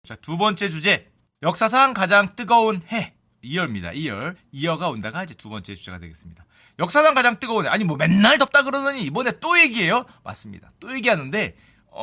자, 두 번째 주제. 역사상 가장 뜨거운 해. 2월입니다. 2월. 2월가 온다가 이제 두 번째 주제가 되겠습니다. 역사상 가장 뜨거운 해. 아니, 뭐 맨날 덥다 그러더니 이번에 또 얘기해요? 맞습니다. 또 얘기하는데,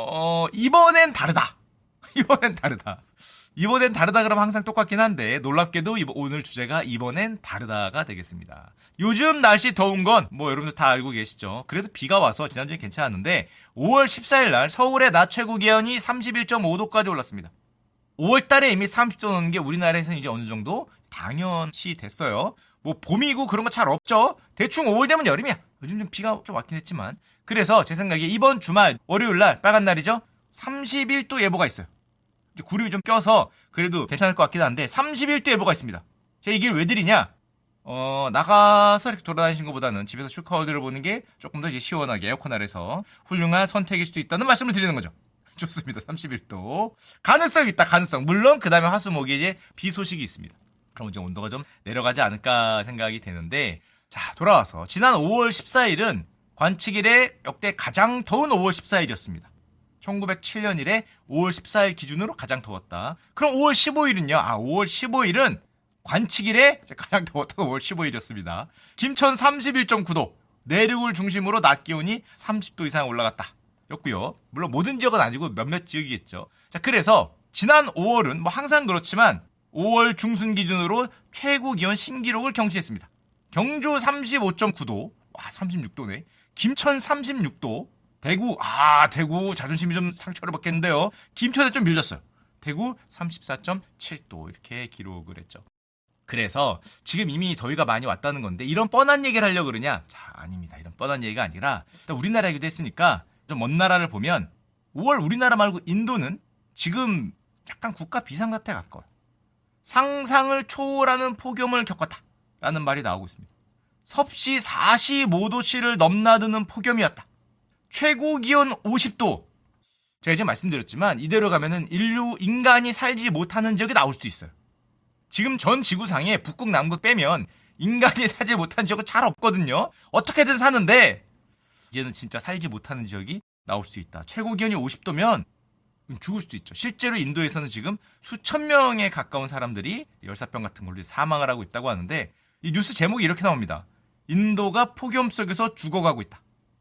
이번엔 다르다. 이번엔 다르다. 이번엔 다르다 그러면 항상 똑같긴 한데, 놀랍게도 오늘 주제가 이번엔 다르다가 되겠습니다. 요즘 날씨 더운 건 뭐 여러분들 다 알고 계시죠? 그래도 비가 와서 지난주에 괜찮았는데 5월 14일 날 서울의 낮 최고 기온이 31.5도까지 올랐습니다. 5월 달에 이미 30도 넘는 게 우리나라에서는 이제 어느 정도 당연시 됐어요. 뭐 봄이고 그런 거 잘 없죠? 대충 5월 되면 여름이야. 요즘 좀 비가 좀 왔긴 했지만. 그래서 제 생각에 이번 주말 월요일 날 빨간 날이죠? 31도 예보가 있어요. 구름이 좀 껴서 그래도 괜찮을 것 같긴 한데 31도 예보가 있습니다. 제가 이 길 왜 드리냐? 나가서 이렇게 돌아다니신 것보다는 집에서 슈카월드를 보는 게 조금 더 이제 시원하게 에어컨 아래서 훌륭한 선택일 수도 있다는 말씀을 드리는 거죠. 좋습니다. 31도. 가능성이 있다, 가능성. 물론 그 다음에 화수목에 이제 비 소식이 있습니다. 그럼 이제 온도가 좀 내려가지 않을까 생각이 되는데, 자, 돌아와서 지난 5월 14일은 관측일에 역대 가장 더운 5월 14일이었습니다. 1907년 이래 5월 14일 기준으로 가장 더웠다. 그럼 5월 15일은요? 5월 15일은 관측일에 가장 더웠던 5월 15일이었습니다. 김천 31.9도. 내륙을 중심으로 낮 기온이 30도 이상 올라갔다. 였고요. 물론 모든 지역은 아니고 몇몇 지역이겠죠. 자, 그래서 지난 5월은 뭐 항상 그렇지만 5월 중순 기준으로 최고 기온 신기록을 경신했습니다. 경주 35.9도. 와, 36도네. 김천 36도. 대구, 대구 자존심이 좀 상처를 받겠는데요. 김천에 좀 밀렸어요. 대구 34.7도 이렇게 기록을 했죠. 그래서 지금 이미 더위가 많이 왔다는 건데 이런 뻔한 얘기를 하려고 그러냐? 자, 아닙니다. 이런 뻔한 얘기가 아니라 일단 우리나라 얘기도 했으니까 좀 먼 나라를 보면 5월 우리나라 말고 인도는 지금 약간 국가 비상사태에 가까워요. 상상을 초월하는 폭염을 겪었다라는 말이 나오고 있습니다. 섭씨 45도씨를 넘나드는 폭염이었다. 최고 기온 50도. 제가 이제 말씀드렸지만 이대로 가면은 인간이 살지 못하는 지역이 나올 수도 있어요. 지금 전 지구상에 북극, 남극 빼면 인간이 살지 못하는 지역은 잘 없거든요. 어떻게든 사는데 이제는 진짜 살지 못하는 지역이 나올 수 있다. 최고 기온이 50도면 죽을 수도 있죠. 실제로 인도에서는 지금 수천 명에 가까운 사람들이 열사병 같은 걸로 사망을 하고 있다고 하는데 이 뉴스 제목이 이렇게 나옵니다. 인도가 폭염 속에서 죽어가고 있다.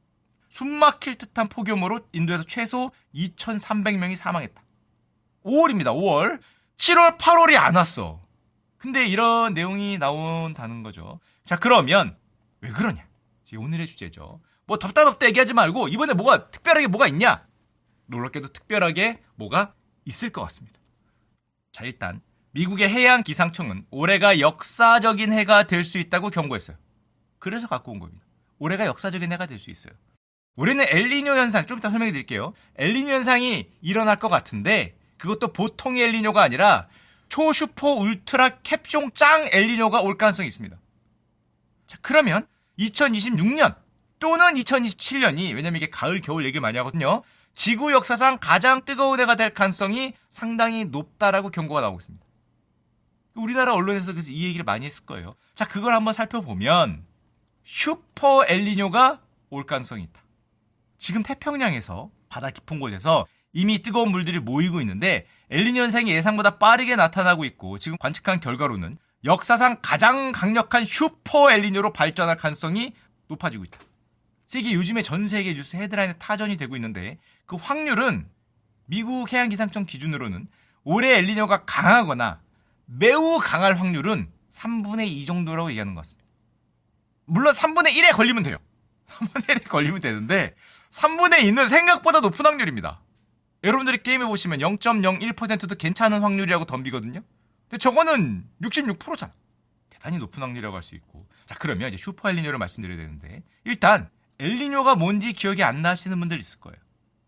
숨막힐 듯한 폭염으로 인도에서 최소 2,300명이 사망했다. 5월입니다. 5월. 7월, 8월이 안 왔어. 근데 이런 내용이 나온다는 거죠. 자, 그러면 왜 그러냐? 오늘의 주제죠. 뭐 덥다 얘기하지 말고 이번에 특별하게 뭐가 있냐? 놀랍게도 특별하게 뭐가 있을 것 같습니다. 자, 일단 미국의 해양기상청은 올해가 역사적인 해가 될 수 있다고 경고했어요. 그래서 갖고 온 겁니다. 올해가 역사적인 해가 될 수 있어요. 올해는 엘니뇨 현상, 좀 이따 설명해 드릴게요. 엘니뇨 현상이 일어날 것 같은데 그것도 보통의 엘니뇨가 아니라 초슈퍼 울트라 캡숑 짱 엘니뇨가 올 가능성이 있습니다. 자, 그러면 2026년 또는 2027년이, 왜냐면 이게 가을, 겨울 얘기를 많이 하거든요. 지구 역사상 가장 뜨거운 해가 될 가능성이 상당히 높다라고 경고가 나오고 있습니다. 우리나라 언론에서 그래서 이 얘기를 많이 했을 거예요. 자, 그걸 한번 살펴보면 슈퍼 엘니뇨가 올 가능성이 있다. 지금 태평양에서 바다 깊은 곳에서 이미 뜨거운 물들이 모이고 있는데 엘니뇨 현상이 예상보다 빠르게 나타나고 있고 지금 관측한 결과로는 역사상 가장 강력한 슈퍼 엘니뇨로 발전할 가능성이 높아지고 있다. 그래서 이게 요즘에 전 세계 뉴스 헤드라인에 타전이 되고 있는데 그 확률은 미국 해양기상청 기준으로는 올해 엘니뇨가 강하거나 매우 강할 확률은 3분의 2 정도라고 얘기하는 것 같습니다. 물론 3분의 1에 걸리면 돼요. 3분의 1에 걸리면 되는데 3분의 2는 생각보다 높은 확률입니다. 여러분들이 게임해보시면 0.01%도 괜찮은 확률이라고 덤비거든요. 근데 저거는 66%잖아. 대단히 높은 확률이라고 할 수 있고. 자, 그러면 이제 슈퍼 엘니뇨를 말씀드려야 되는데 일단 엘니뇨가 뭔지 기억이 안 나시는 분들 있을 거예요.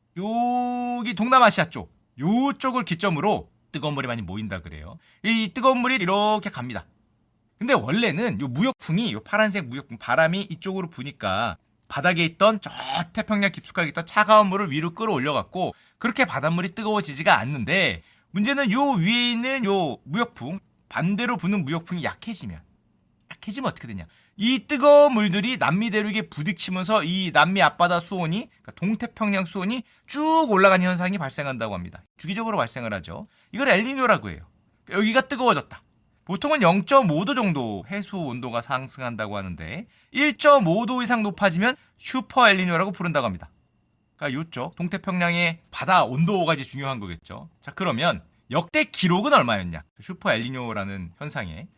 여기 동남아시아 쪽, 요쪽을 기점으로 뜨거운 물이 많이 모인다 그래요. 이 뜨거운 물이 이렇게 갑니다. 근데 원래는 요 무역풍이, 요 파란색 무역풍, 바람이 이쪽으로 부니까 바닥에 있던 저 태평양 깊숙하게 있던 차가운 물을 위로 끌어올려갖고 그렇게 바닷물이 뜨거워지지가 않는데 문제는 요 위에 있는 요 무역풍, 반대로 부는 무역풍이 약해지면 어떻게 되냐. 이 뜨거운 물들이 남미 대륙에 부딪히면서 이 남미 앞바다 수온이, 그러니까 동태평양 수온이 쭉 올라가는 현상이 발생한다고 합니다. 주기적으로 발생을 하죠. 이걸 엘니뇨라고 해요. 여기가 뜨거워졌다. 보통은 0.5도 정도 해수 온도가 상승한다고 하는데 1.5도 이상 높아지면 슈퍼 엘니뇨라고 부른다고 합니다. 그러니까 요쪽 동태평양의 바다 온도가 이제 중요한 거겠죠. 자, 그러면 역대 기록은 얼마였냐? 슈퍼 엘니뇨라는 현상에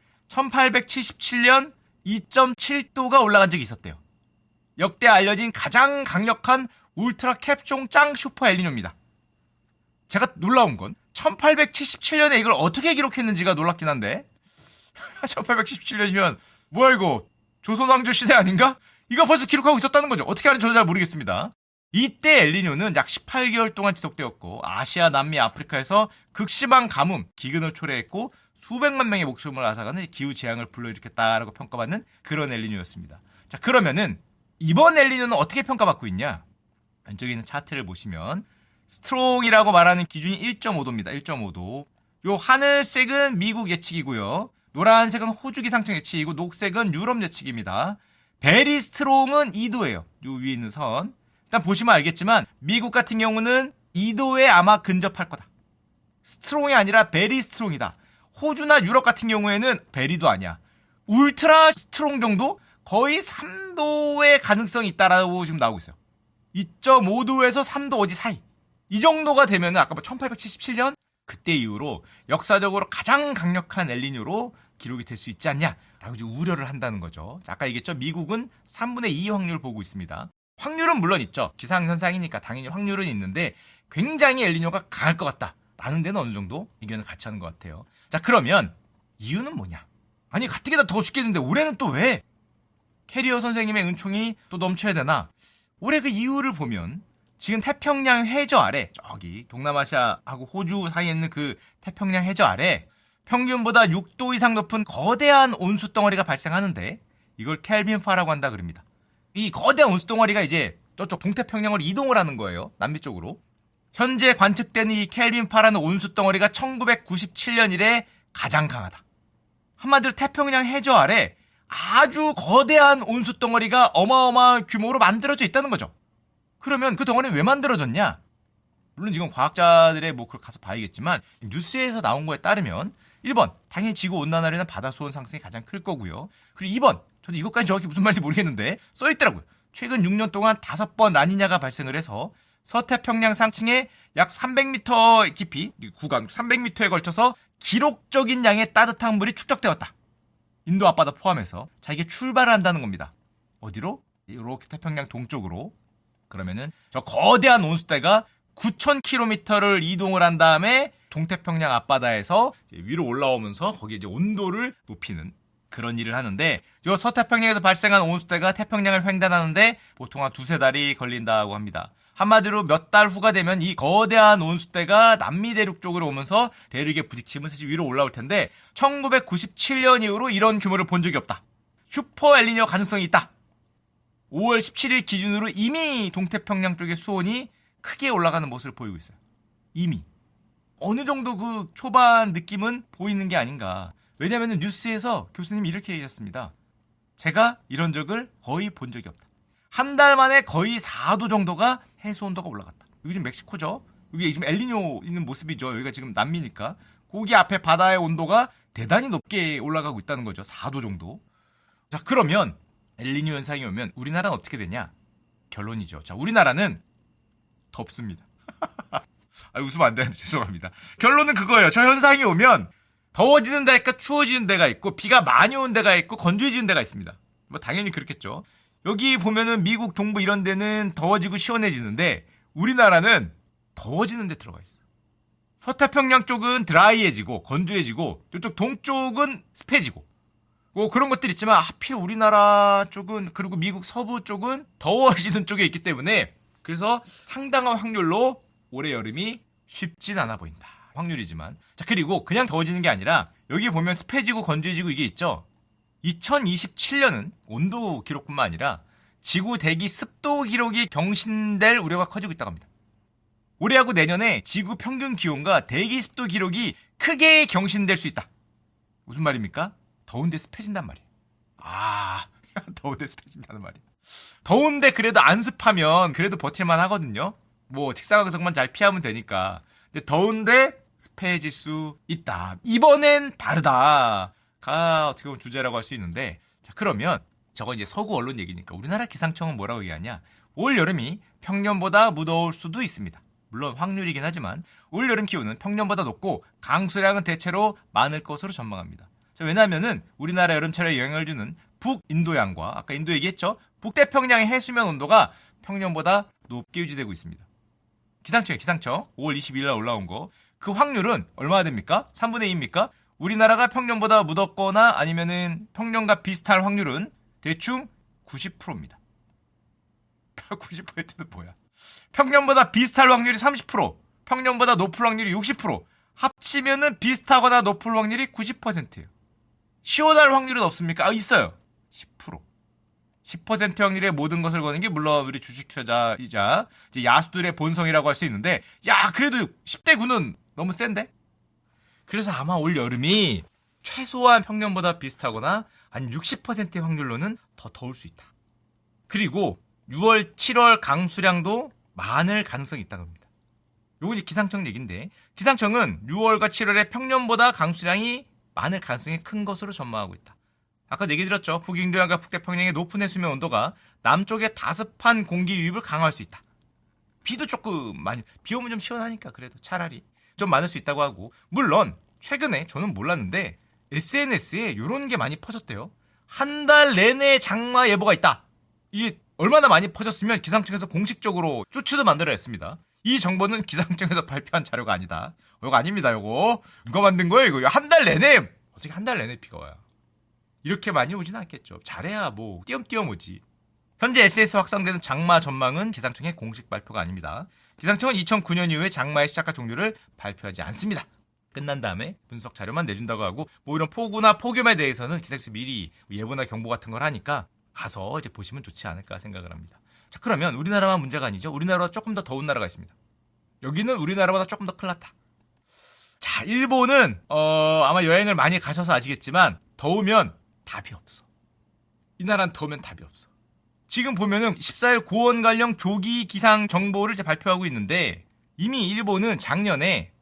1877년 2.7도가 올라간 적이 있었대요. 역대 알려진 가장 강력한 울트라 캡종 짱 슈퍼 엘니뇨입니다. 제가 놀라운 건 1877년에 이걸 어떻게 기록했는지가 놀랍긴 한데 1877년이면 뭐야 이거 조선왕조 시대 아닌가? 이거 벌써 기록하고 있었다는 거죠. 어떻게 하는지 저도 잘 모르겠습니다. 이때 엘니뇨는 약 18개월 동안 지속되었고 아시아, 남미, 아프리카에서 극심한 가뭄, 기근을 초래했고 수백만 명의 목숨을 앗아가는 기후재앙을 불러일으켰다라고 평가받는 그런 엘니뇨였습니다. 자, 그러면은 이번 엘니뇨는 어떻게 평가받고 있냐? 왼쪽에 있는 차트를 보시면 스트롱이라고 말하는 기준이 1.5도입니다. 1.5도. 요 하늘색은 미국 예측이고요. 노란색은 호주 기상청 예측이고 녹색은 유럽 예측입니다. 베리 스트롱은 2도예요. 요 위에 있는 선. 일단 보시면 알겠지만 미국 같은 경우는 2도에 아마 근접할 거다. 스트롱이 아니라 베리 스트롱이다. 호주나 유럽 같은 경우에는 베리도 아니야. 울트라 스트롱 정도? 거의 3도의 가능성이 있다라고 지금 나오고 있어요. 2.5도에서 3도 어디 사이. 이 정도가 되면 아까 1877년 그때 이후로 역사적으로 가장 강력한 엘니뇨로 기록이 될 수 있지 않냐라고 이제 우려를 한다는 거죠. 자, 아까 얘기했죠. 미국은 3분의 2 확률을 보고 있습니다. 확률은 물론 있죠. 기상현상이니까 당연히 확률은 있는데 굉장히 엘니뇨가 강할 것 같다라는 데는 어느 정도 의견을 같이 하는 것 같아요. 자, 그러면 이유는 뭐냐? 아니 가뜩이나 더 죽겠는데 올해는 또 왜? 캐리어 선생님의 은총이 또 넘쳐야 되나? 올해 그 이유를 보면 지금 태평양 해저 아래 저기 동남아시아하고 호주 사이에 있는 그 태평양 해저 아래 평균보다 6도 이상 높은 거대한 온수 덩어리가 발생하는데 이걸 켈빈파라고 한다 그럽니다. 이 거대한 온수 덩어리가 이제 저쪽 동태평양을 이동을 하는 거예요. 남미 쪽으로. 현재 관측되는 이 켈빈파라는 온수 덩어리가 1997년 이래 가장 강하다. 한마디로 태평양 해저 아래 아주 거대한 온수 덩어리가 어마어마한 규모로 만들어져 있다는 거죠. 그러면 그 덩어리는 왜 만들어졌냐? 물론 지금 과학자들의 뭐 그걸 가서 봐야겠지만 뉴스에서 나온 거에 따르면 1번 당연히 지구온난화로 인한 바다 수온 상승이 가장 클 거고요. 그리고 2번 저도 이것까지 정확히 무슨 말인지 모르겠는데 써있더라고요. 최근 6년 동안 5번 라니냐가 발생을 해서 서태평양 상층에 약 300m 깊이 구간 300m에 걸쳐서 기록적인 양의 따뜻한 물이 축적되었다. 인도 앞바다 포함해서. 자, 이게 출발을 한다는 겁니다. 어디로? 이렇게 태평양 동쪽으로. 그러면은 저 거대한 온수대가 9,000km를 이동을 한 다음에 동태평양 앞바다에서 이제 위로 올라오면서 거기에 이제 온도를 높이는 그런 일을 하는데 이 서태평양에서 발생한 온수대가 태평양을 횡단하는데 보통 한 2-3달이 걸린다고 합니다. 한마디로 몇 달 후가 되면 이 거대한 온수대가 남미 대륙 쪽으로 오면서 대륙에 부딪히면서 위로 올라올 텐데 1997년 이후로 이런 규모를 본 적이 없다. 슈퍼 엘니뇨 가능성이 있다. 5월 17일 기준으로 이미 동태평양 쪽의 수온이 크게 올라가는 모습을 보이고 있어요. 이미. 어느 정도 그 초반 느낌은 보이는 게 아닌가. 왜냐하면 뉴스에서 교수님이 이렇게 얘기했습니다. 제가 이런 적을 거의 본 적이 없다. 한 달 만에 거의 4도 정도가 해수 온도가 올라갔다. 여기 지금 멕시코죠. 여기 지금 엘니뇨 있는 모습이죠. 여기가 지금 남미니까. 거기 앞에 바다의 온도가 대단히 높게 올라가고 있다는 거죠. 4도 정도. 자, 그러면 엘니뇨 현상이 오면 우리나라는 어떻게 되냐? 결론이죠. 자, 우리나라는 덥습니다. 웃으면 안 되는데 죄송합니다. 결론은 그거예요. 저 현상이 오면 더워지는 데가 있고 추워지는 데가 있고 비가 많이 오는 데가 있고 건조해지는 데가 있습니다. 뭐 당연히 그렇겠죠. 여기 보면은 미국 동부 이런 데는 더워지고 시원해지는데 우리나라는 더워지는 데 들어가 있어요. 서태평양 쪽은 드라이해지고 건조해지고 이쪽 동쪽은 습해지고 뭐 그런 것들 있지만 하필 우리나라 쪽은 그리고 미국 서부 쪽은 더워지는 쪽에 있기 때문에 그래서 상당한 확률로 올해 여름이 쉽진 않아 보인다. 확률이지만. 자, 그리고 그냥 더워지는 게 아니라 여기 보면 습해지고 건조해지고 이게 있죠. 2027년은 온도 기록뿐만 아니라 지구 대기 습도 기록이 경신될 우려가 커지고 있다고 합니다. 올해하고 내년에 지구 평균 기온과 대기 습도 기록이 크게 경신될 수 있다. 무슨 말입니까? 더운데 습해진단 말이에요. 더운데 습해진다는 말이에요. 더운데 그래도 안 습하면 그래도 버틸만 하거든요. 뭐 직사광선만 잘 피하면 되니까. 근데 더운데 습해질 수 있다. 이번엔 다르다가 어떻게 보면 주제라고 할 수 있는데, 자, 그러면 저거 이제 서구 언론 얘기니까 우리나라 기상청은 뭐라고 얘기하냐? 올 여름이 평년보다 무더울 수도 있습니다. 물론 확률이긴 하지만 올 여름 기온은 평년보다 높고 강수량은 대체로 많을 것으로 전망합니다. 왜냐하면은 우리나라 여름철에 영향을 주는 북인도양과 아까 인도 얘기했죠. 북태평양의 해수면 온도가 평년보다 높게 유지되고 있습니다. 기상청 5월 22일 날 올라온 거. 그 확률은 얼마나 됩니까? 3분의 2입니까? 우리나라가 평년보다 무덥거나 아니면은 평년과 비슷할 확률은 대충 90%입니다. 90%는 뭐야? 평년보다 비슷할 확률이 30%, 평년보다 높을 확률이 60%, 합치면은 비슷하거나 높을 확률이 90%예요. 시원할 확률은 없습니까? 있어요. 10%. 10% 확률의 모든 것을 거는 게 물론 우리 주식 투자자이자 이제 야수들의 본성이라고 할 수 있는데, 야, 그래도 10대 9는 너무 센데? 그래서 아마 올 여름이 최소한 평년보다 비슷하거나 아니면 60%의 확률로는 더 더울 수 있다. 그리고 6월, 7월 강수량도 많을 가능성이 있다고 합니다. 요거 이제 기상청 얘기인데, 기상청은 6월과 7월에 평년보다 강수량이 많을 가능성이 큰 것으로 전망하고 있다. 아까 얘기 드렸죠. 북인도양과 북태평양의 높은 해수면 온도가 남쪽의 다습한 공기 유입을 강화할 수 있다. 비도 조금 많이, 비 오면 좀 시원하니까 그래도 차라리 좀 많을 수 있다고 하고, 물론 최근에 저는 몰랐는데 SNS에 이런 게 많이 퍼졌대요. 한 달 내내 장마 예보가 있다. 이게 얼마나 많이 퍼졌으면 기상청에서 공식적으로 쭈츠도 만들어냈습니다. 이 정보는 기상청에서 발표한 자료가 아니다. 이거 아닙니다. 이거 누가 만든 거예요? 이거 한 달 내내, 어떻게 한 달 내내 비가 와요? 이렇게 많이 오진 않겠죠. 잘해야 뭐 띄엄띄엄 오지. 현재 SNS에 확산되는 장마 전망은 기상청의 공식 발표가 아닙니다. 기상청은 2009년 이후에 장마의 시작과 종료를 발표하지 않습니다. 끝난 다음에 분석 자료만 내준다고 하고, 뭐 이런 폭우나 폭염에 대해서는 기상청에서 미리 예보나 경보 같은 걸 하니까 가서 이제 보시면 좋지 않을까 생각을 합니다. 자, 그러면 우리나라만 문제가 아니죠. 우리나라보다 조금 더 더운 나라가 있습니다. 여기는 우리나라보다 조금 더 큰일 났다. 자, 일본은 아마 여행을 많이 가셔서 아시겠지만 더우면 답이 없어. 이 나라는 더우면 답이 없어. 지금 보면은 14일 고온관령 조기 기상 정보를 이제 발표하고 있는데, 이미 일본은 작년에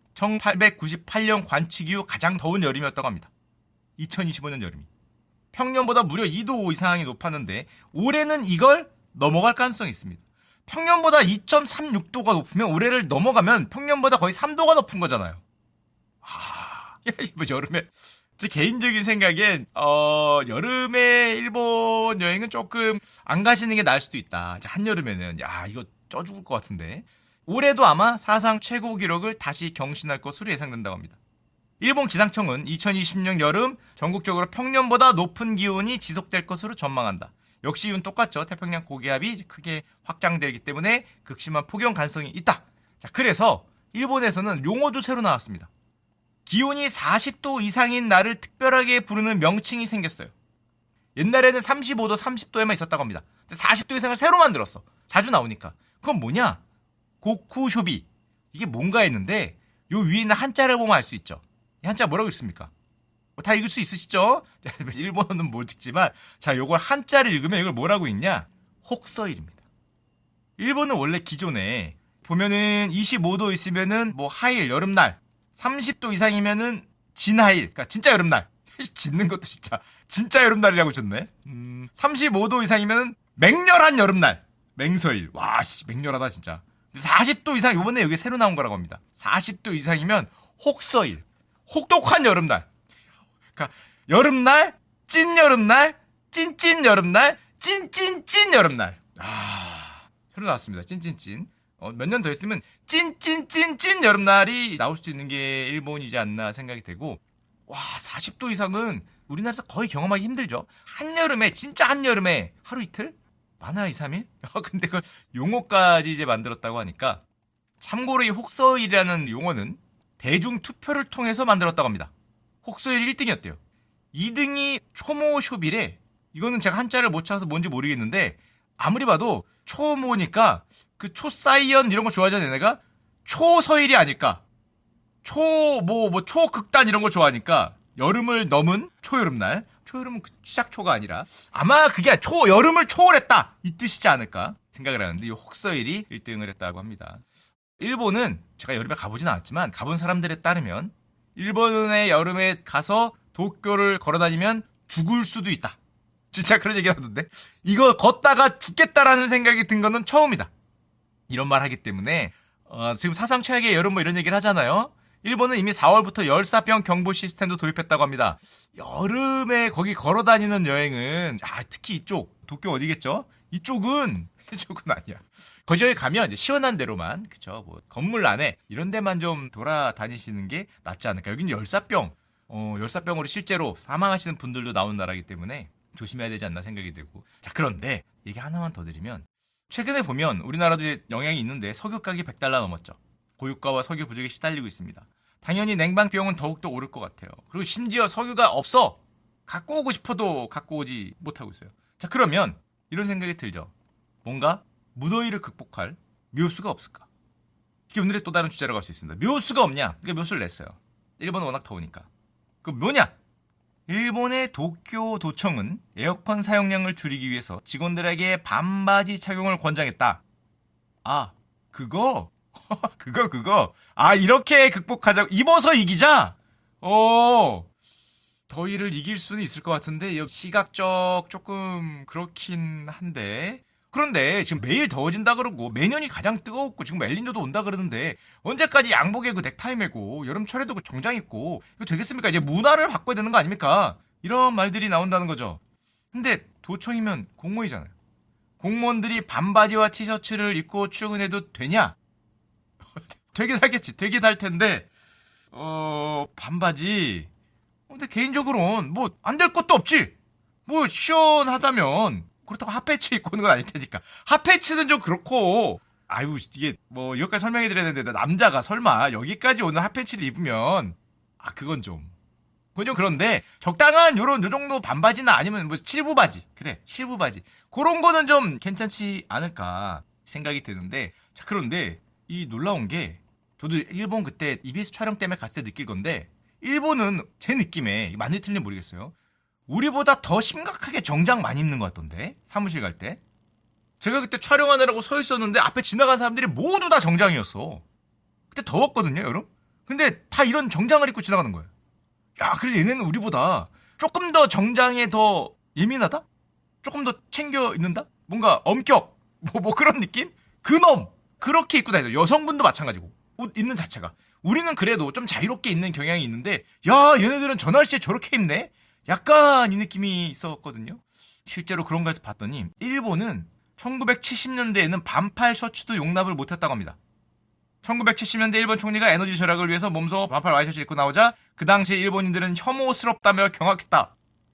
1898년 관측 이후 가장 더운 여름이었다고 합니다. 2025년 여름이. 평년보다 무려 2도 이상이 높았는데 올해는 이걸 넘어갈 가능성이 있습니다. 평년보다 2.36도가 높으면 올해를 넘어가면 평년보다 거의 3도가 높은 거잖아요. 뭐 여름에 제 개인적인 생각엔 여름에 일본 여행은 조금 안 가시는 게 나을 수도 있다. 한여름에는 이거 쪄 죽을 것 같은데, 올해도 아마 사상 최고 기록을 다시 경신할 것으로 예상된다고 합니다. 일본 기상청은 2020년 여름 전국적으로 평년보다 높은 기온이 지속될 것으로 전망한다. 역시 이건 똑같죠. 태평양 고기압이 크게 확장되기 때문에 극심한 폭염 가능성이 있다. 자, 그래서 일본에서는 용어도 새로 나왔습니다. 기온이 40도 이상인 날을 특별하게 부르는 명칭이 생겼어요. 옛날에는 35도, 30도에만 있었다고 합니다. 근데 40도 이상을 새로 만들었어. 자주 나오니까. 그건 뭐냐? 고쿠쇼비. 이게 뭔가 했는데 요 위에 있는 한자를 보면 알 수 있죠. 이 한자 뭐라고 있습니까? 다 읽을 수 있으시죠? 일본어는 못 읽지만, 자, 요걸 한자를 읽으면 이걸 뭐라고 읽냐? 혹서일입니다. 일본은 원래 기존에 보면은 25도 있으면은 뭐 하일, 여름날, 30도 이상이면은 진하일, 그러니까 진짜 여름날. 짓는 것도 진짜 여름날이라고 줬네. 35도 이상이면은 맹렬한 여름날, 맹서일. 와, 맹렬하다 진짜. 40도 이상, 요번에 여기 새로 나온 거라고 합니다. 40도 이상이면 혹서일, 혹독한 여름날. 그러니까 여름날, 찐 여름날, 찐찐 여름날, 찐찐찐 여름날. 새로 나왔습니다. 찐찐찐. 몇 년 더 있으면 찐찐찐찐 여름날이 나올 수도 있는 게 일본이지 않나 생각이 되고, 와, 40도 이상은 우리나라에서 거의 경험하기 힘들죠. 한여름에, 진짜 한여름에 하루 이틀? 많아 2, 3일? 근데 그걸 용어까지 이제 만들었다고 하니까, 참고로 이 혹서일이라는 용어는 대중 투표를 통해서 만들었다고 합니다. 혹서일 1등이었대요. 2등이 초모쇼비래. 이거는 제가 한자를 못 찾아서 뭔지 모르겠는데, 아무리 봐도 초모니까 그 초사이언 이런 거 좋아하잖아. 얘네가 초서일이 아닐까. 초극단 이런 거 좋아하니까 여름을 넘은 초여름날. 초여름은 시작 초가 아니라 아마 그게 여름을 초월했다 이 뜻이지 않을까 생각을 하는데, 이 혹서일이 1등을 했다고 합니다. 일본은 제가 여름에 가보진 않았지만 가본 사람들에 따르면 일본의 여름에 가서 도쿄를 걸어다니면 죽을 수도 있다. 진짜 그런 얘기 하던데 이거 걷다가 죽겠다라는 생각이 든 거는 처음이다. 이런 말 하기 때문에 지금 사상 최악의 여름 뭐 이런 얘기를 하잖아요. 일본은 이미 4월부터 열사병 경보 시스템도 도입했다고 합니다. 여름에 거기 걸어다니는 여행은 특히 이쪽 도쿄 어디겠죠? 이쪽은 아니야. 거기에 가면 이제 시원한 데로만 그쵸 뭐 건물 안에 이런 데만 좀 돌아다니시는 게 낫지 않을까. 여기는 열사병으로 실제로 사망하시는 분들도 나오는 나라이기 때문에 조심해야 되지 않나 생각이 들고. 자, 그런데 얘기 하나만 더 드리면 최근에 보면 우리나라도 이제 영향이 있는데 석유 가격이 $100 넘었죠. 고유가와 석유 부족에 시달리고 있습니다. 당연히 냉방 비용은 더욱더 오를 것 같아요. 그리고 심지어 석유가 없어. 갖고 오고 싶어도 갖고 오지 못하고 있어요. 자, 그러면 이런 생각이 들죠. 뭔가 무더위를 극복할 묘수가 없을까? 이게 오늘의 또 다른 주제라고 할 수 있습니다. 묘수가 없냐? 그 묘수를 냈어요. 일본은 워낙 더우니까. 그 뭐냐? 일본의 도쿄 도청은 에어컨 사용량을 줄이기 위해서 직원들에게 반바지 착용을 권장했다. 그거? 이렇게 극복하자고. 입어서 이기자? 더위를 이길 수는 있을 것 같은데, 시각적 조금 그렇긴 한데. 그런데 지금 매일 더워진다 그러고, 매년이 가장 뜨겁고, 지금 엘니뇨도 온다 그러는데, 언제까지 양복에 그 넥타이 메고, 여름철에도 그 정장 입고, 이거 되겠습니까? 이제 문화를 바꿔야 되는 거 아닙니까? 이런 말들이 나온다는 거죠. 근데 도청이면 공무원이잖아요. 공무원들이 반바지와 티셔츠를 입고 출근해도 되냐? 되긴 하겠지. 되긴 할 텐데, 반바지. 근데 개인적으로는 뭐, 안 될 것도 없지. 뭐, 시원하다면, 그렇다고 핫패치 입고 오는 건 아닐 테니까. 핫패치는 좀 그렇고, 이게 뭐, 여기까지 설명해 드려야 되는데, 남자가 설마 여기까지 오는 핫패치를 입으면, 그건 좀 그런데, 적당한 요 정도 반바지나 아니면 뭐, 실부바지. 그래, 실부바지. 그런 거는 좀 괜찮지 않을까 생각이 드는데, 자, 그런데, 이 놀라운 게, 저도 일본 그때 EBS 촬영 때문에 갔을 때 느낄 건데, 일본은 제 느낌에, 맞는지 틀린지 모르겠어요. 우리보다 더 심각하게 정장 많이 입는 것 같던데, 사무실 갈 때. 제가 그때 촬영하느라고 서 있었는데 앞에 지나간 사람들이 모두 다 정장이었어. 그때 더웠거든요, 여름? 근데 다 이런 정장을 입고 지나가는 거예요. 그래서 얘네는 우리보다 조금 더 정장에 더 예민하다? 조금 더 챙겨 입는다? 뭔가 엄격? 뭐 그런 느낌? 그놈! 그렇게 입고 다녀요. 여성분도 마찬가지고. 옷 입는 자체가. 우리는 그래도 좀 자유롭게 입는 경향이 있는데, 얘네들은 저 날씨에 저렇게 입네? 약간 이 느낌이 있었거든요. 실제로 그런가 해서 봤더니 일본은 1970년대에는 반팔 셔츠도 용납을 못했다고 합니다. 1970년대 일본 총리가 에너지 절약을 위해서 몸소 반팔 와이셔츠 입고 나오자 그 당시에 일본인들은 혐오스럽다며 경악했다.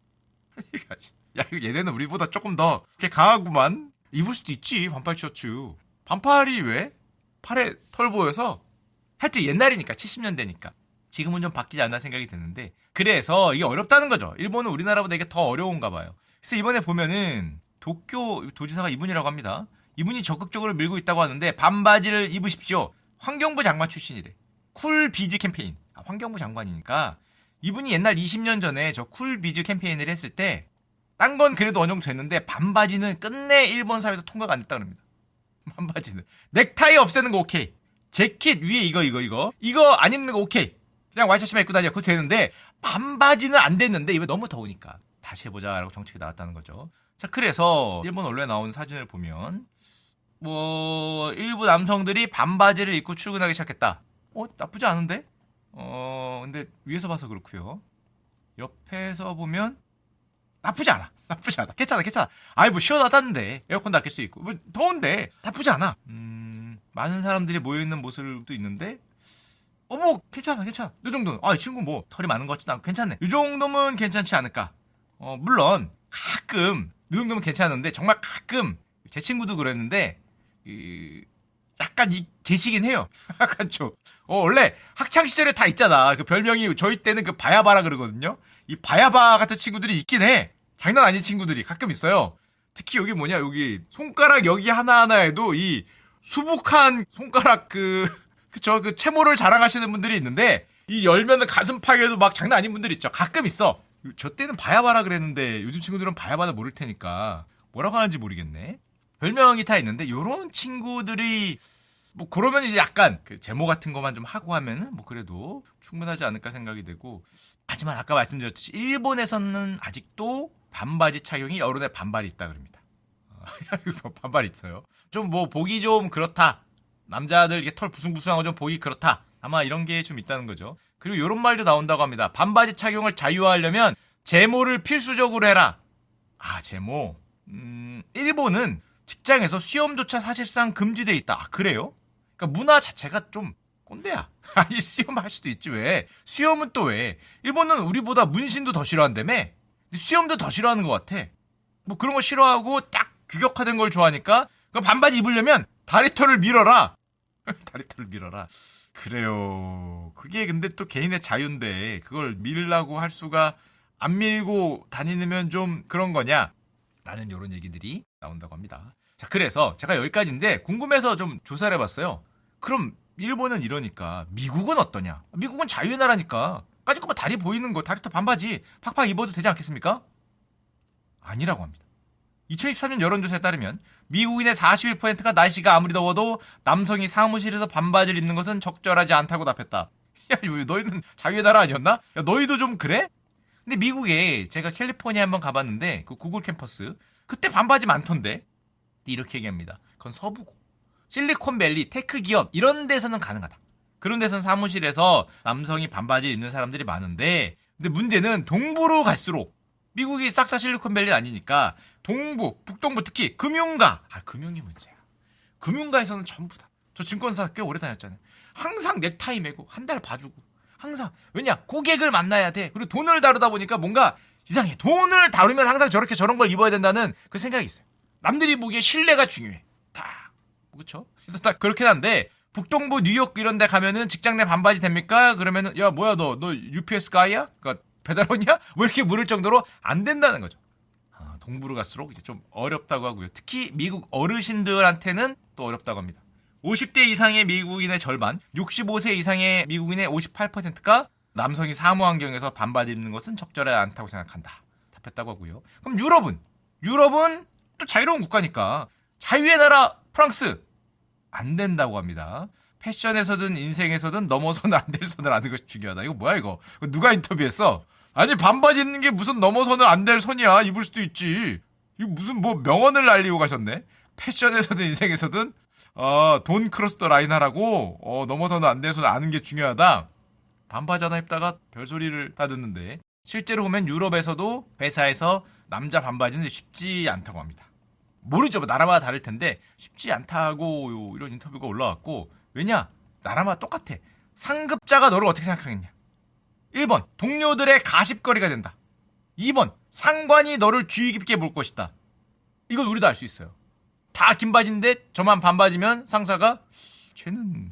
얘네는 우리보다 조금 더 그렇게 강하구만. 입을 수도 있지, 반팔 셔츠. 반팔이 왜? 팔에 털 보여서? 하여튼 옛날이니까, 70년대니까. 지금은 좀 바뀌지 않나 생각이 드는데, 그래서 이게 어렵다는 거죠. 일본은 우리나라보다 이게 더 어려운가 봐요. 그래서 이번에 보면은 도쿄 도지사가 이분이라고 합니다. 이분이 적극적으로 밀고 있다고 하는데, 반바지를 입으십시오. 환경부 장관 출신이래. 쿨비즈 캠페인. 환경부 장관이니까 이분이 옛날 20년 전에 저 쿨비즈 캠페인을 했을 때 딴 건 그래도 어느 정도 됐는데 반바지는 끝내 일본 사회에서 통과가 안 됐다 그럽니다. 반바지는 넥타이 없애는 거 오케이. 재킷 위에 이거 안 입는 거 오케이. 그냥 와이셔츠만 입고 다녀. 그거 되는데 반바지는 안 됐는데 이번에 너무 더우니까 다시 해보자라고 정책이 나왔다는 거죠. 자, 그래서 일본 언론에 나온 사진을 보면 뭐 일부 남성들이 반바지를 입고 출근하기 시작했다. 나쁘지 않은데? 근데 위에서 봐서 그렇고요. 옆에서 보면 나쁘지 않아. 괜찮아. 뭐 시원하다는데 에어컨도 아낄 수 있고 뭐 더운데 나쁘지 않아. 많은 사람들이 모여있는 모습도 있는데 뭐 괜찮아. 이 정도는 친구 뭐 털이 많은 것 같지도 않고 괜찮네. 이 정도면 괜찮지 않을까. 물론 가끔 이 정도면 괜찮은데 정말 가끔 제 친구도 그랬는데 약간 계시긴 해요. 약간 좀 원래 학창 시절에 다 있잖아. 그 별명이 저희 때는 그 바야바라 그러거든요. 이 바야바 같은 친구들이 있긴 해. 장난 아닌 친구들이 가끔 있어요. 특히 여기 여기 손가락 여기 하나하나에도 이 수북한 손가락 그 채모를 자랑하시는 분들이 있는데 이 열면은 가슴팍에도 막 장난 아닌 분들이 있죠. 가끔 있어. 저 때는 바야바라 그랬는데 요즘 친구들은 바야바는 모를 테니까 뭐라고 하는지 모르겠네. 별명이 다 있는데 요런 친구들이 뭐 그러면 이제 약간 그 제모 같은 것만 좀 하고 하면은 뭐 그래도 충분하지 않을까 생각이 되고, 하지만 아까 말씀드렸듯이 일본에서는 아직도 반바지 착용이 여론의 반발이 있다 그럽니다. 반발이 있어요. 좀 뭐 보기 좀 그렇다. 남자들 이게 털 부숭부숭한 거 좀 보기 그렇다. 아마 이런 게 좀 있다는 거죠. 그리고 이런 말도 나온다고 합니다. 반바지 착용을 자유화하려면 제모를 필수적으로 해라. 아, 제모. 일본은 직장에서 수염조차 사실상 금지돼 있다. 아, 그래요? 그러니까 문화 자체가 좀 꼰대야. 아니, 수염 할 수도 있지 왜? 수염은 또 왜? 일본은 우리보다 문신도 더 싫어한다며? 근데 수염도 더 싫어하는 것 같아. 뭐 그런 거 싫어하고 딱 규격화된 걸 좋아하니까 그럼 반바지 입으려면 다리털을 밀어라. 다리털을 밀어라. 그래요. 그게 근데 또 개인의 자유인데 그걸 밀라고 할 수가 안 밀고 다니면 좀 그런 거냐? 라는 이런 얘기들이 나온다고 합니다. 자, 그래서 제가 여기까지인데 궁금해서 좀 조사를 해봤어요. 그럼 일본은 이러니까 미국은 어떠냐? 미국은 자유의 나라니까 까짓 거 다리 보이는 거 다리털 반바지 팍팍 입어도 되지 않겠습니까? 아니라고 합니다. 2023년 여론조사에 따르면 미국인의 41%가 날씨가 아무리 더워도 남성이 사무실에서 반바지를 입는 것은 적절하지 않다고 답했다. 야, 너희는 자유의 나라 아니었나? 야, 너희도 좀 그래? 근데 미국에 제가 캘리포니아 한번 가봤는데 그 구글 캠퍼스 그때 반바지 많던데 이렇게 얘기합니다. 그건 서부고 실리콘밸리 테크 기업 이런 데서는 가능하다. 그런 데서는 사무실에서 남성이 반바지 입는 사람들이 많은데 근데 문제는 동부로 갈수록 미국이 싹 다 실리콘밸리는 아니니까 동부, 북동부 특히 금융가 금융이 문제야. 금융가에서는 전부 다. 저 증권사 꽤 오래 다녔잖아요. 항상 넥타이 매고 한 달 봐주고 항상 왜냐 고객을 만나야 돼. 그리고 돈을 다루다 보니까 뭔가 이상해. 돈을 다루면 항상 저렇게 저런 걸 입어야 된다는 그 생각이 있어요. 남들이 보기에 신뢰가 중요해. 다 그렇죠? 그래서 다 그렇긴 한데 북동부 뉴욕 이런 데 가면은 직장 내 반바지 됩니까? 그러면은 야 뭐야 너 UPS 가이야? 그러니까 배달원이야? 뭐 이렇게 물을 정도로 안 된다는 거죠. 동부로 갈수록 이제 좀 어렵다고 하고요. 특히 미국 어르신들한테는 또 어렵다고 합니다. 50대 이상의 미국인의 절반, 65세 이상의 미국인의 58%가 남성이 사무 환경에서 반바지 입는 것은 적절하지 않다고 생각한다. 답했다고 하고요. 그럼 유럽은 또 자유로운 국가니까 자유의 나라 프랑스 안 된다고 합니다. 패션에서든 인생에서든 넘어서는 안 될 선을 아는 것이 중요하다. 이거 뭐야 이거? 누가 인터뷰했어? 아니 반바지 입는 게 무슨 넘어서는 안 될 선이야. 입을 수도 있지. 이거 무슨 뭐 명언을 날리고 가셨네. 패션에서든 인생에서든 돈 크로스 더 라인 하라고 넘어서는 안 될 선을 아는 게 중요하다. 반바지 하나 입다가 별소리를 다 듣는데 실제로 보면 유럽에서도 회사에서 남자 반바지는 쉽지 않다고 합니다. 모르죠. 나라마다 다를 텐데 쉽지 않다고 이런 인터뷰가 올라왔고 왜냐? 나라마다 똑같아. 상급자가 너를 어떻게 생각하겠냐? 1번 동료들의 가십거리가 된다. 2번 상관이 너를 주의 깊게 볼 것이다. 이건 우리도 알 수 있어요. 다 긴 바지인데 저만 반바지면 상사가 쟤는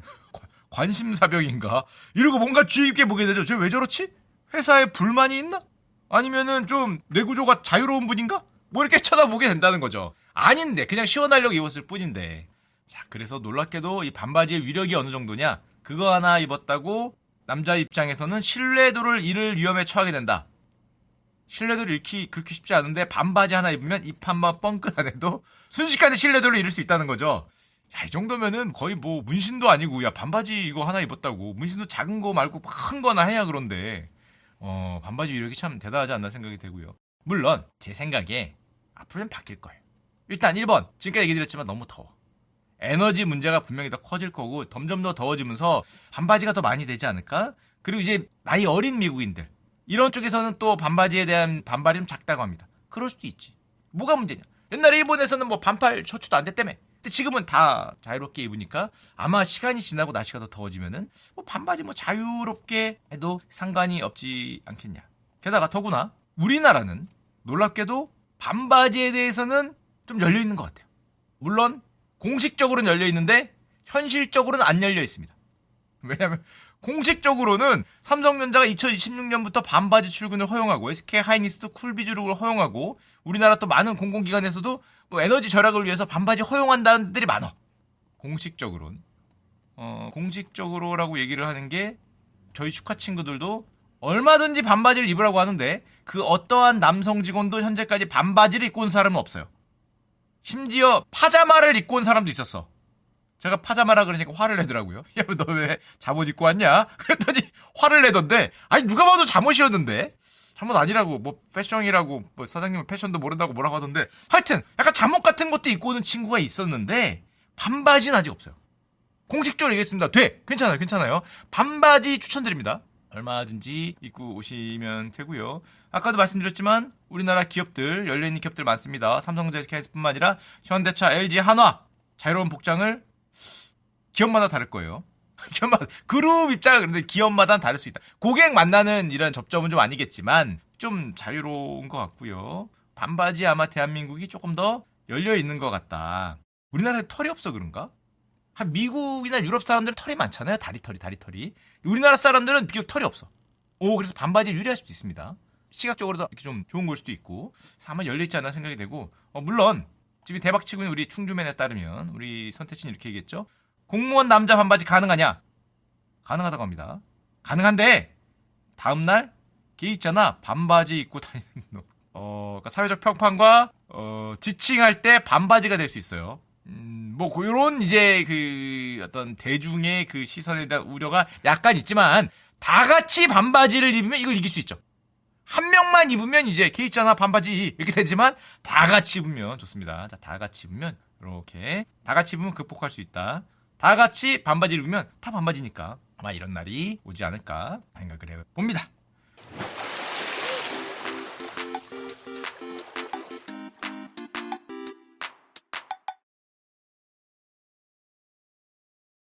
관심사병인가? 이러고 뭔가 주의 깊게 보게 되죠. 쟤 왜 저렇지? 회사에 불만이 있나? 아니면은 좀 뇌구조가 자유로운 분인가? 뭐 이렇게 쳐다보게 된다는 거죠. 아닌데 그냥 시원하려고 입었을 뿐인데. 자, 그래서 놀랍게도 이 반바지의 위력이 어느 정도냐? 그거 하나 입었다고 남자 입장에서는 신뢰도를 잃을 위험에 처하게 된다. 신뢰도를 잃기 그렇게 쉽지 않은데 반바지 하나 입으면 입 한번 뻥끗 안 해도 순식간에 신뢰도를 잃을 수 있다는 거죠. 야, 이 정도면은 거의 뭐 문신도 아니고 야 반바지 이거 하나 입었다고 문신도 작은 거 말고 큰 거나 해야 그런데 반바지 위력이 참 대단하지 않나 생각이 되고요. 물론 제 생각에 앞으로는 바뀔 거예요. 일단 1번 지금까지 얘기 드렸지만 너무 더워. 에너지 문제가 분명히 더 커질 거고 점점 더 더워지면서 반바지가 더 많이 되지 않을까? 그리고 이제 나이 어린 미국인들 이런 쪽에서는 또 반바지에 대한 반발이 좀 작다고 합니다. 그럴 수도 있지. 뭐가 문제냐? 옛날에 일본에서는 뭐 반팔 셔츠도 안 됐다며. 근데 지금은 다 자유롭게 입으니까 아마 시간이 지나고 날씨가 더 더워지면은 뭐 반바지 뭐 자유롭게 해도 상관이 없지 않겠냐. 게다가 더구나 우리나라는 놀랍게도 반바지에 대해서는 좀 열려 있는 것 같아요. 물론 공식적으로는 열려 있는데 현실적으로는 안 열려 있습니다. 왜냐하면 공식적으로는 삼성전자가 2026년부터 반바지 출근을 허용하고 SK 하이닉스도 쿨비즈룩을 허용하고 우리나라 또 많은 공공기관에서도 뭐 에너지 절약을 위해서 반바지 허용한다는 데들이 많아. 공식적으로는 공식적으로라고 얘기를 하는 게 저희 축하 친구들도 얼마든지 반바지를 입으라고 하는데 그 어떠한 남성 직원도 현재까지 반바지를 입고 온 사람은 없어요. 심지어 파자마를 입고 온 사람도 있었어. 제가 파자마라 그러니까 화를 내더라고요. 야, 너 왜 잠옷 입고 왔냐? 그랬더니 화를 내던데, 아니 누가 봐도 잠옷이었는데, 잠옷 아니라고, 뭐 패션이라고, 뭐 사장님은 패션도 모른다고 뭐라고 하던데, 하여튼 약간 잠옷 같은 것도 입고 오는 친구가 있었는데 반바지는 아직 없어요. 공식적으로 얘기했습니다. 괜찮아요. 반바지 추천드립니다. 얼마든지 입고 오시면 되고요. 아까도 말씀드렸지만 우리나라 기업들, 열려있는 기업들 많습니다. 삼성전자, SK뿐만 아니라 현대차, LG, 한화, 자유로운 복장을 기업마다 다를 거예요. 기업마다, 그룹 입장은 그런데 기업마다 다를 수 있다. 고객 만나는 이런 접점은 좀 아니겠지만 좀 자유로운 것 같고요. 반바지 아마 대한민국이 조금 더 열려있는 것 같다. 우리나라에 털이 없어 그런가? 한 미국이나 유럽 사람들은 털이 많잖아요. 다리털이. 우리나라 사람들은 비교적 털이 없어. 그래서 반바지에 유리할 수도 있습니다. 시각적으로도 이렇게 좀 좋은 걸 수도 있고, 아마 열려있지 않나 생각이 되고, 물론 지금 대박치고 있는 우리 충주맨에 따르면 우리 선태친이 이렇게 얘기했죠. 공무원 남자 반바지 가능하냐? 가능하다고 합니다. 가능한데 다음날 걔 있잖아, 반바지 입고 다니는 놈. 그러니까 사회적 평판과 지칭할 때 반바지가 될 수 있어요. 뭐 그런 이제 그 어떤 대중의 그 시선에 대한 우려가 약간 있지만, 다 같이 반바지를 입으면 이걸 이길 수 있죠. 한 명만 입으면 이제 걔 있잖아 반바지 이렇게 되지만, 다 같이 입으면 좋습니다. 자, 다 같이 입으면 이렇게 다 같이 입으면 극복할 수 있다. 다 같이 반바지를 입으면 다 반바지니까 아마 이런 날이 오지 않을까 생각을 해봅니다.